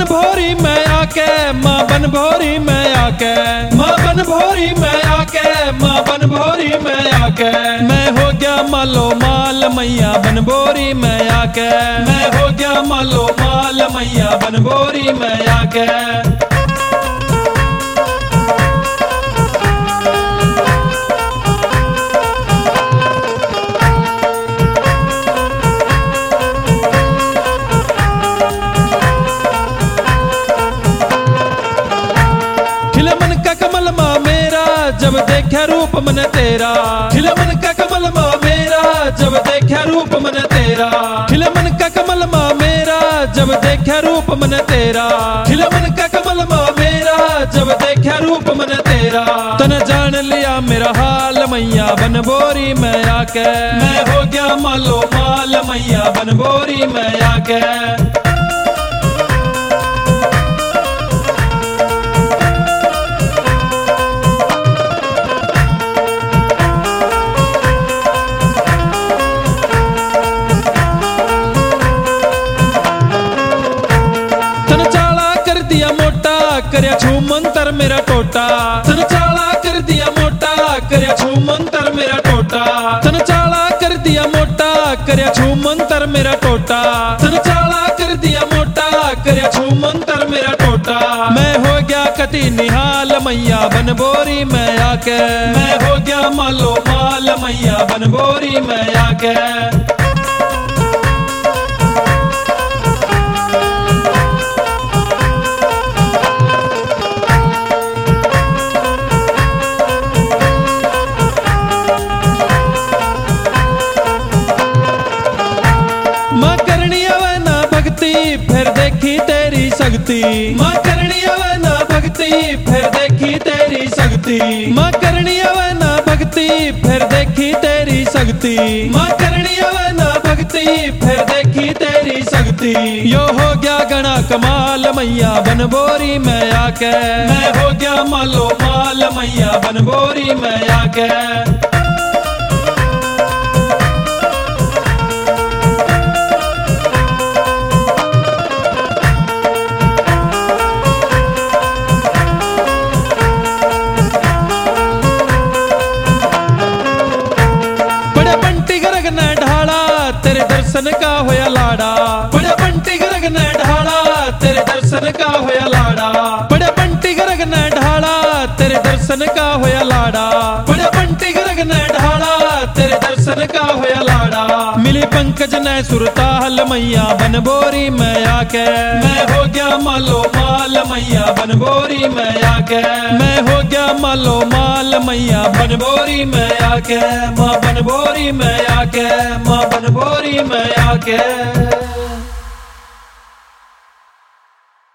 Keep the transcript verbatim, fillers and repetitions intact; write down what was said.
बन भोरी में आके, माँ बन भोरी में आके, माँ बन भोरी में आके, माँ बन भोरी में आके, मैं हो गया मालो माल मैया बन भोरी में आके, मैं हो गया मालो माल मैया बन भोरी में आके। खिले मन का कमल माँ मेरा जब देखा रूप मन तेरा, खिले मन का कमल माँ मेरा जब देखा रूप मन तेरा, खिले मन का कमल माँ मेरा जब देखा रूप मन तेरा, खिले मन का कमल माँ मेरा जब देखा रूप मन तेरा, तन जान लिया मेरा हाल मैया बन भोरी में आके, मैं हो गया मालो माल मैया बन भोरी में आके। करया छू मंतर मेरा टोटा, तन चाला कर दिया मोटा, करया छू मंतर मेरा टोटा, तन चाला कर दिया मोटा, करया छू मंतर मेरा टोटा, तन चाला कर दिया मोटा, करया छू मंतर मेरा टोटा, मैं हो गया कति निहाल मैया बन भोरी में आके, मैं हो गया मालो माल मैया बन भोरी में आके। माँ करनी आवे ना भक्ति फिर देखी तेरी शक्ति, माँ करनी आवे ना भक्ति फिर देखी तेरी शक्ति, माँ करनी आवे ना भक्ति फिर देखी तेरी शक्ति, माँ करनी आवे ना भक्ति फिर देखी तेरी शक्ति, यो हो गया गणा कमाल मैया बन भोरी में आके, मैं हो गया मालो माल मैया बन भोरी में आके। तेरे दर्शन का होया लाड़ा, बड़े बंटी गरग ने ढाला, तेरे दर्शन का होया लाड़ा, बड़े बंटी गरग ने ढाला, तेरे दर्शन का होया लाड़ा, बड़े बंटी गरग ने ढाला, तेरे दर्शन का होया लाड़ा, मिली पंकज ने सुरताल मैया बन भोरी में आके, मैं हो गया मालो माल मैया बन भोरी में आके, मैं हो गया मालो माल मैया बन भोरी में आके, माँ बन भोरी में आके, माँ बन भोरी में आके।